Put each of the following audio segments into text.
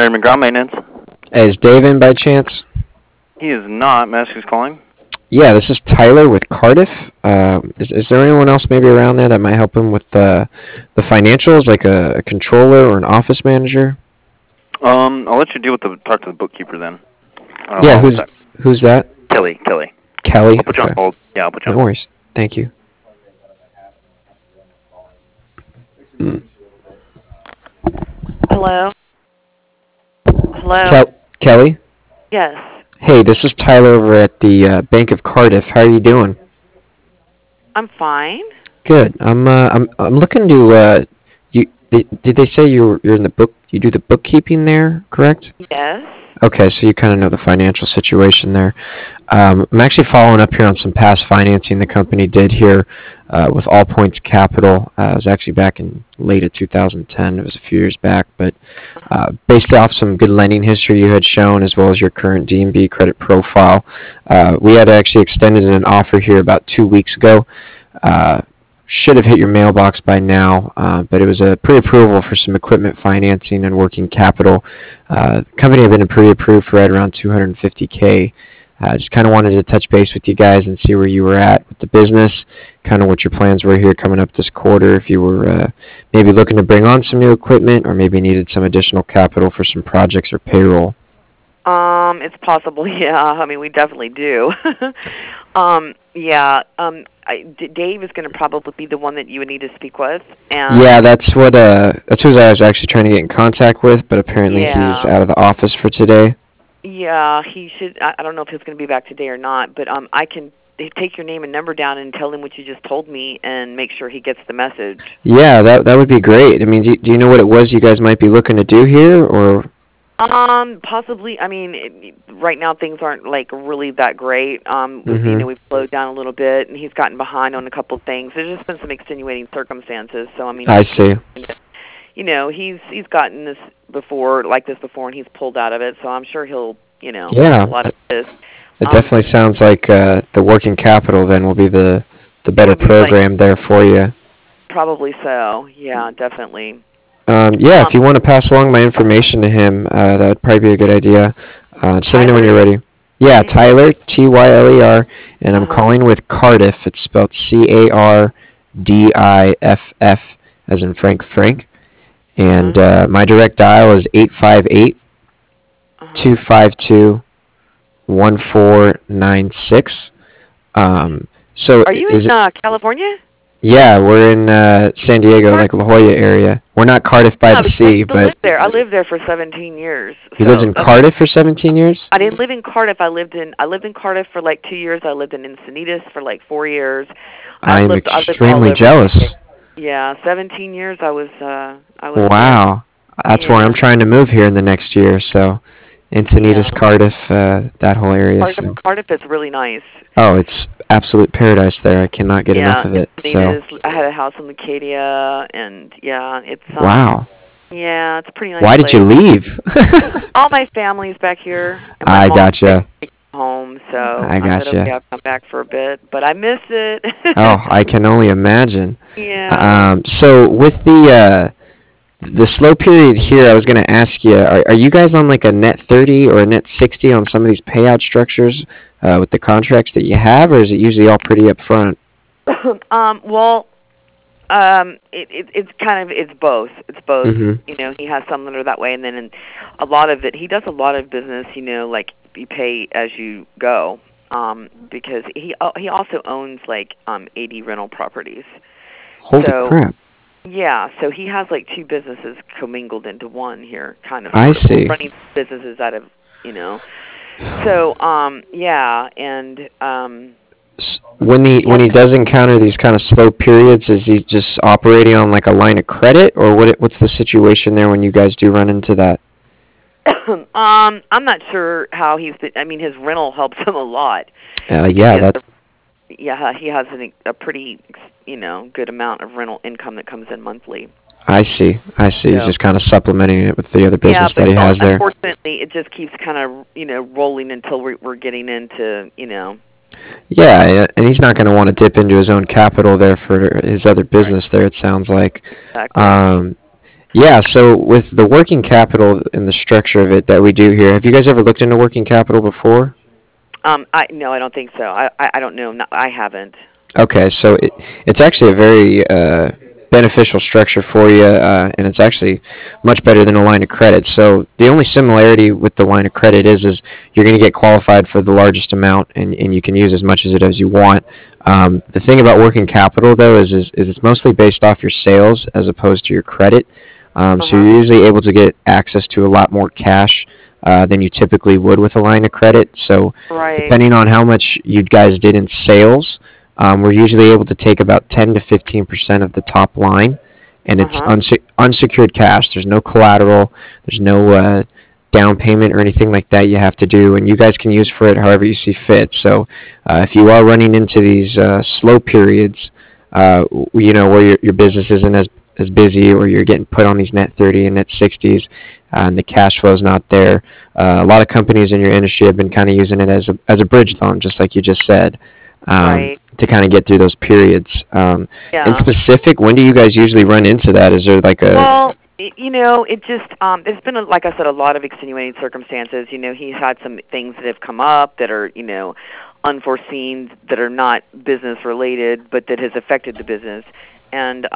Larry McGraw, maintenance. Is Dave in by chance? He is not. May I ask who's calling? Yeah, this is Tyler with Cardiff. Is there anyone else maybe around there that might help him with the financials, like a controller or an office manager? I'll let you talk to the bookkeeper then. Yeah, Hold on a sec. who's that? Kelly. Kelly. I'll put you on Okay. hold. Yeah, I'll put you on No hold. worries. Thank you. Hello? Hello? Kelly? Yes. Hey, this is Tyler over at the Bank of Cardiff. How are you doing? I'm fine. Good. I'm looking to did they say you're in the book you do the bookkeeping there, correct? Yes. Okay, so you kind of know the financial situation there. I'm actually following up here on some past financing the company did here with All Points Capital. It was actually back in late of 2010. It was a few years back, but based off some good lending history you had shown as well as your current D&B credit profile, we had actually extended an offer here about 2 weeks ago. Should have hit your mailbox by now, but it was a pre-approval for some equipment financing and working capital. The company had been pre-approved for right around $250K. Just kind of wanted to touch base with you guys and see where you were at with the business, kind of what your plans were here coming up this quarter, if you were maybe looking to bring on some new equipment or maybe needed some additional capital for some projects or payroll. It's possible, yeah. I mean, we definitely do. Yeah. Dave is going to probably be the one that you would need to speak with. And Yeah, that's who I was actually trying to get in contact with, but apparently he's out of the office for today. Yeah, he should. I don't know if he's going to be back today or not, but I can take your name and number down and tell him what you just told me and make sure he gets the message. Yeah, that would be great. I mean, do you know what it was you guys might be looking to do here, or? Possibly. I mean, right now things aren't like really that great. We've slowed down a little bit, and he's gotten behind on a couple of things. There's just been some extenuating circumstances. So I mean, I see. He's gotten this before, and he's pulled out of it. So I'm sure he'll, Yeah, a lot of this. It definitely sounds like the working capital then will be the better program there for you. Probably so. Yeah, definitely. Yeah, if you want to pass along my information to him, that would probably be a good idea. Just let me know when you're ready. Yeah, Tyler, Tyler, and I'm calling with Cardiff. It's spelled Cardiff, as in Frank. And my direct dial is 858-252-1496. So are you in California? Yeah, we're in San Diego, like La Jolla area. We're not Cardiff by the sea, but I lived there for 17 years. You lived in Cardiff for 17 years? I didn't live in Cardiff. I lived in Cardiff for like 2 years. I lived in Encinitas for like 4 years. I'm extremely jealous. Yeah, 17 years I was Wow. That's where I'm trying to move here in the next year, so Encinitas, Cardiff, that whole area. Cardiff is really nice. Oh, it's absolute paradise there. I cannot get enough of it. So I had a house in Leucadia, and it's wow. Yeah, it's a pretty nice. Why did you leave? All my family's back here. I gotcha. Home, so I gotcha. Okay, I'll come back for a bit, but I miss it. Oh, I can only imagine. Yeah. So with the slow period here, I was going to ask you, are you guys on like a net 30 or a net 60 on some of these payout structures with the contracts that you have, or is it usually all pretty up front? Well, it's both. It's both. Mm-hmm. He has some that are that way, and then a lot of it, he does a lot of business, like you pay as you go, because he also owns like 80 rental properties. Holy crap. Yeah, so he has like two businesses commingled into one here, kind of. I see. Running businesses out of, So, yeah, and when he does encounter these kind of slow periods, is he just operating on like a line of credit, or what's the situation there when you guys do run into that? I'm not sure how his rental helps him a lot. Yeah, he has a pretty, good amount of rental income that comes in monthly. I see. He's just kind of supplementing it with the other business that he has there. Unfortunately, it just keeps kind of, rolling until we're getting into, Yeah, and he's not going to want to dip into his own capital there for his other business there, it sounds like. Exactly. Yeah, so with the working capital and the structure of it that we do here, have you guys ever looked into working capital before? I no, I don't think so. I don't know. I haven't. Okay, so it's actually a very beneficial structure for you, and it's actually much better than a line of credit. So the only similarity with the line of credit is you're going to get qualified for the largest amount, and you can use as much of it as you want. The thing about working capital, though, is it's mostly based off your sales as opposed to your credit. So Uh-huh. you're usually able to get access to a lot more cash than you typically would with a line of credit. So Right. depending on how much you guys did in sales, we're usually able to take about 10 to 15% of the top line, and it's Uh-huh. unsecured cash. There's no collateral. There's no down payment or anything like that you have to do, and you guys can use for it however you see fit. So if you are running into these slow periods, where your business isn't as busy, or you're getting put on these net 30 and net 60s, and the cash flow is not there. A lot of companies in your industry have been kind of using it as a bridge loan, just like you just said, Right. to kind of get through those periods. In Yeah. specific, when do you guys usually run into that? Is there like a Well, it just there's been like I said a lot of extenuating circumstances. He's had some things that have come up that are, unforeseen, that are not business related, but that has affected the business. And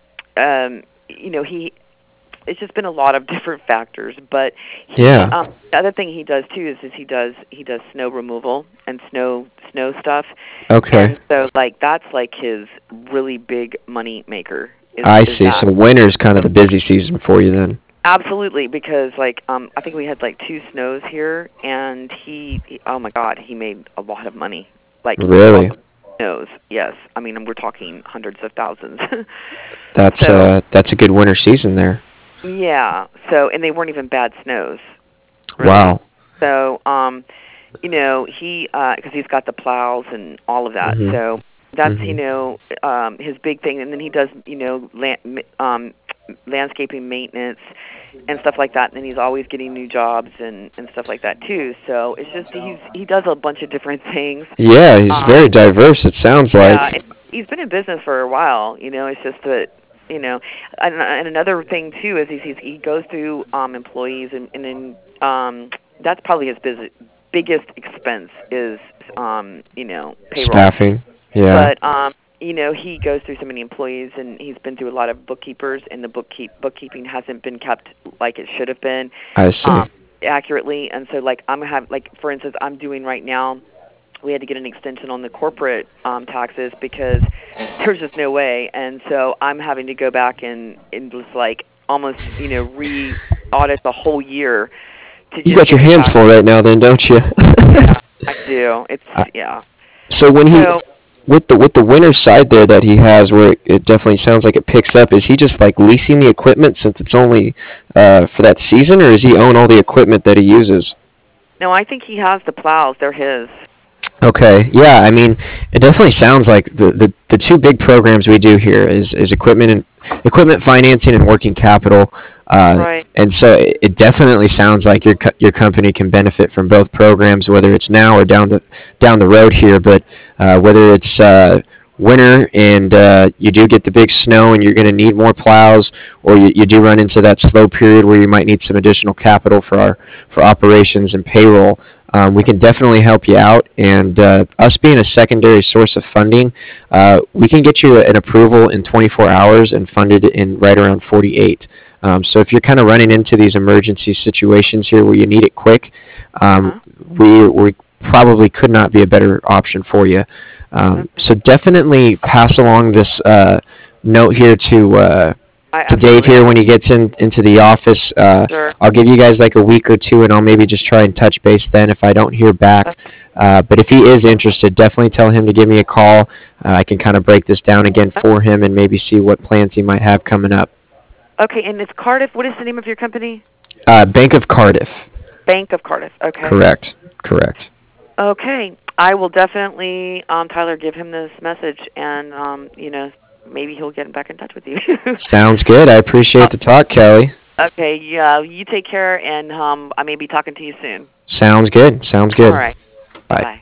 he it's just been a lot of different factors, but yeah? the other thing he does too is he does snow removal and snow stuff. Okay, And so like that's like his really big money maker I is see. that. So winter's kind of the busy season for you then. Absolutely, because like I think we had like two snows here, and oh my God, he made a lot of money. Like off Really? of snows. Yes, I mean we're talking hundreds of thousands. That's So that's a good winter season there. yeah, and they weren't even bad snows, really. Wow. So he because he's got the plows and all of that. Mhm. So that's Mhm. his big thing, and then he does landscaping maintenance and stuff like that. And then he's always getting new jobs and stuff like that too. So it's just he does a bunch of different things. Yeah, he's Um, very diverse. It sounds yeah, like. and he's been in business for a while. It's just that you know, and another thing too is he goes through employees and then that's probably his biggest expense is payroll. Staffing. Yeah, But he goes through so many employees, and he's been through a lot of bookkeepers, and the bookkeeping hasn't been kept like it should have been I see. accurately. And so, like for instance, I'm doing right now. We had to get an extension on the corporate taxes because there's just no way, and so I'm having to go back and just like almost re-audit the whole year to You just got your get the hands tax. full right now, then, don't you? Yeah, I do. It's Uh, yeah. so when he So with the winter side there that he has, where it definitely sounds like it picks up, is he just like leasing the equipment since it's only for that season, or does he own all the equipment that he uses? no, I think he has the plows. They're his. Okay, yeah, I mean, it definitely sounds like the two big programs we do here is equipment financing and working capital, Right. and so it definitely sounds like your company can benefit from both programs, whether it's now or down the road here. But whether it's winter and you do get the big snow and you're going to need more plows, or you do run into that slow period where you might need some additional capital for operations and payroll. We can definitely help you out, and us being a secondary source of funding, we can get you an approval in 24 hours and funded in right around 48. So if you're kind of running into these emergency situations here where you need it quick, Uh-huh. we probably could not be a better option for you. Okay. So definitely pass along this note here I to Dave absolutely here will. when he gets into the office. Sure. I'll give you guys like a week or two, and I'll maybe just try and touch base then if I don't hear back. Okay. But if he is interested, definitely tell him to give me a call. I can kind of break this down again for him and maybe see what plans he might have coming up. Okay, and it's Cardiff. What is the name of your company? Bank of Cardiff. Bank of Cardiff. Okay. Correct. Correct. Okay. I will definitely, Tyler, give him this message, and maybe he'll get back in touch with you. Sounds good. I appreciate Uh, the talk, Kelly. okay. Yeah. You take care, and I may be talking to you soon. Sounds good. Sounds All good. right. Bye Bye. bye.